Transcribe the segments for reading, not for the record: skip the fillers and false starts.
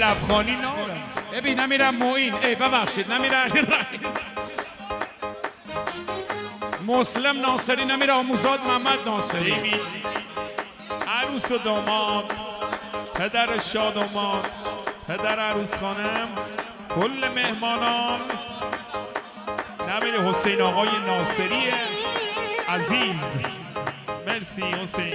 لبخانی ندارم. ببین نمیرم معین. ببخشید نمیرم مسلم ناصری، نمیره آموزاد محمد ناصری. عروس و داماد، پدر شادمان، پدر عروس خانم، کل مهمانان، نمیره حسین آقای ناصری عزیز. مرسی حسین.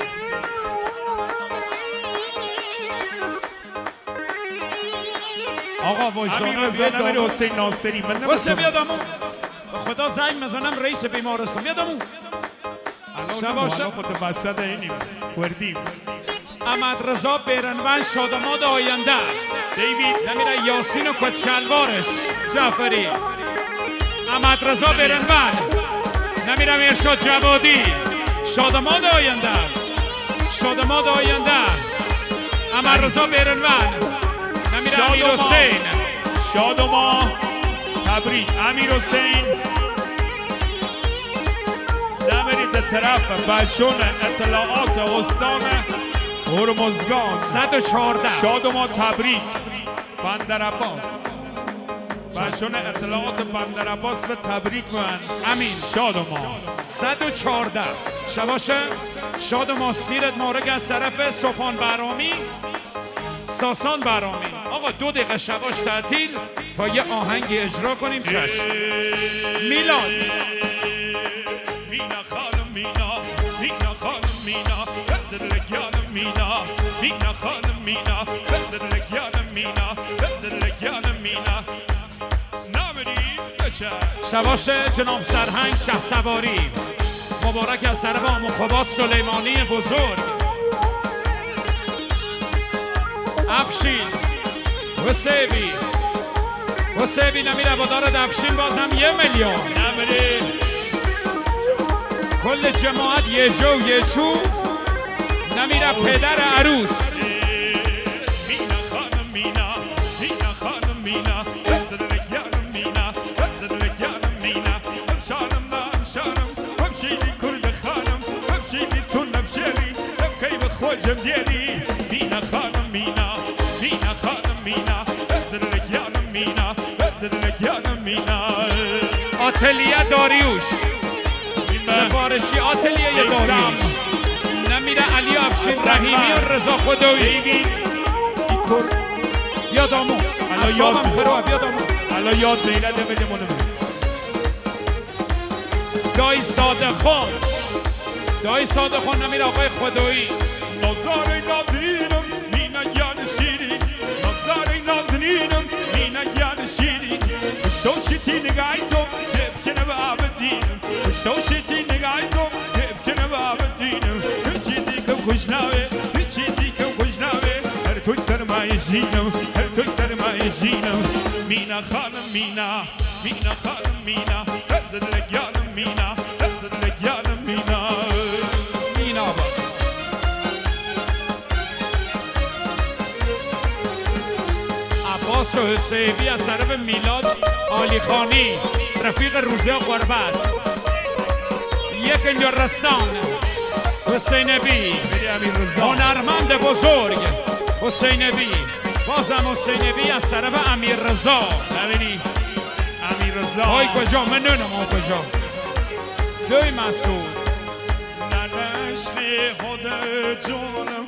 آقا وجدانم نمیره حسین ناصری. حسین بیادمون خدا زنگ مزنم رئیس بیمارستان بیادمون شباشه خود وسط اینیم وردیم. احمد رضا بیرنوند شادماد آینده. دیوید نمیره یاسین و کت شلوارش جعفری. احمد رضا بیرنوند نمیره ارشاد جوادی شادماد آینده. شادماد آینده احمد رضا بیرنوند نمیره امیر حسین. شادما تبریک امیر حسین. نمیرید به طرف بشون اطلاعات استان هرمزگان 114. شادما تبریک بندر عباس. بشون اطلاعات بندر عباس و تبریک من امین. شادما 114 شباشه. شادما سیرت مارگ از طرف سپان برامی ساسان برامی. آقا 2 دقیقه شباش تعطیل تا یه آهنگی اجرا کنیم. چشم. میلاد مینا خانم مینا، مینا خانم مینا، بدر لگیان مینا، مینا خانم مینا، بدر لگیان مینا، بدر لگیان مینا. نمیری بشه شباشه. جناب سرهنگ شه سواری مبارک از طرف مخابات سلیمانی بزرگ. افشین حسیبی نمیره با دارد. افشین باز هم 1 میلیون. نمیری کل جماعت یه جو یه چو نمیره پدر عروس. مینا خانم مینا، مینا خانم مینا، بدر لگیان مینا، بدر لگیان مینا. همشارم همشیلی کرد خانم، همشیلی تو نبشری نبکی به خوجم دیری. مینا خانم مینا، مینا خانم مینا، بدر لگیان مینا، بدر لگیان مینا. آتلیه داریوش سفارشی آتلیه داریوش نمیره علی افشین رحیمی و رضا خدایی. بیا دامون اصابم پروه. بیا دامون الان یاد بیره بده منو دایی صادق خان نمیره آقای خدایی. نازار نازنینم مینا یان شیرین، نازار نازنینم مینا یان شیرین. پشتوشتی نگاهی تو دبکنه به آبدینم، پشتوشتی نگاهی تو دبکنه به آبدینم. هرچی دیگه خوشناوه، هرچی دیگه خوشناوه. هر توی سرمایه جینم، هر توی سرمایه جینم. مینا خانم مینا، مینا خانم مینا، بدر لگیانم مینا، بدر لگیانم مینا. مینا باز عباس و حسیبی از طرف میلاد آلی خانی رفیق روزه غربت. 1 اینجا رستان حسین بی هنرمند بزرگ حسین بی. بازم حسین بی از طرف امیر رضا. ببینی امیر رضا های کجا من نونم کجا دوی مسکول. ننشلی خود جونم